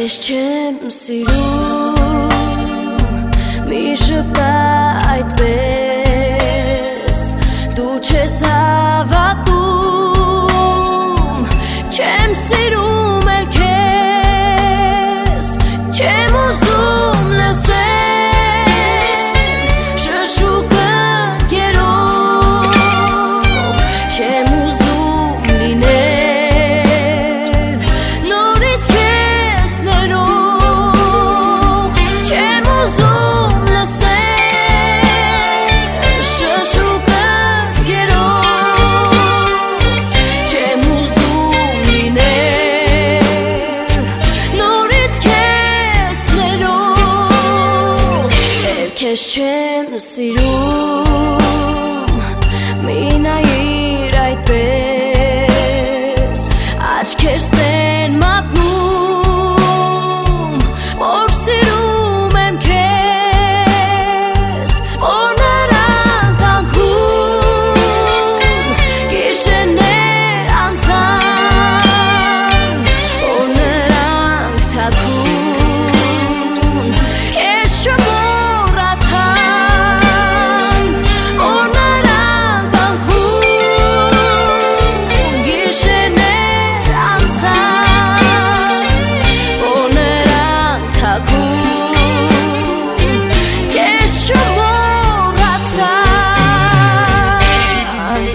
Քեզ չեմ սիրում մի շպտա այդպես դու չես հավատում չեմ սիրում էլ քեզ չեմ ուզում լսել շշուկդ գերով չեմ ուզում լինել նորից քեզ ներող չեմ ուզում լսել շշուկդ գերով չեմ ուզում լինել նորից քեզ ներող էլ քեզ չեմ սիրում մի նայիր այդպես աչքերս են մատնում որ սիրում եմ քեզ որ նրանք անքուն գիշերներ անցան որ նրանք թաքուն քեզ չմոռացան որ նրանք անքուն գիշերներ անցան որ նրանք թաքուն քեզ չմոռացան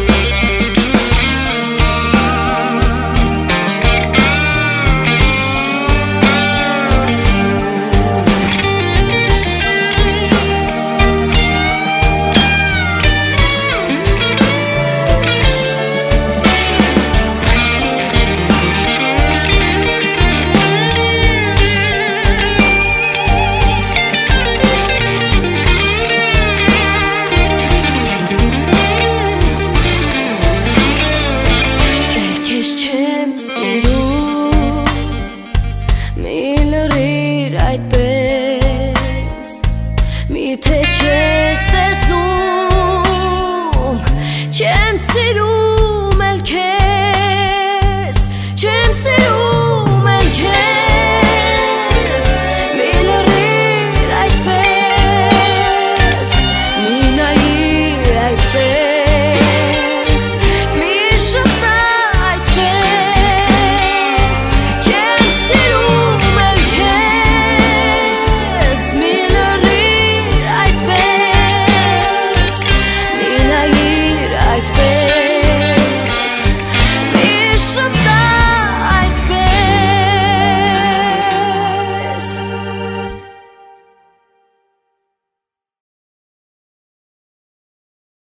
Քեզ չեմ սիրում մի լրիր այդպես միթե չես տեսնում չեմ սիրում էլ քեզ չեմ սիրում էլ քեզ մի լրիր այդպես մի նայիր այդպես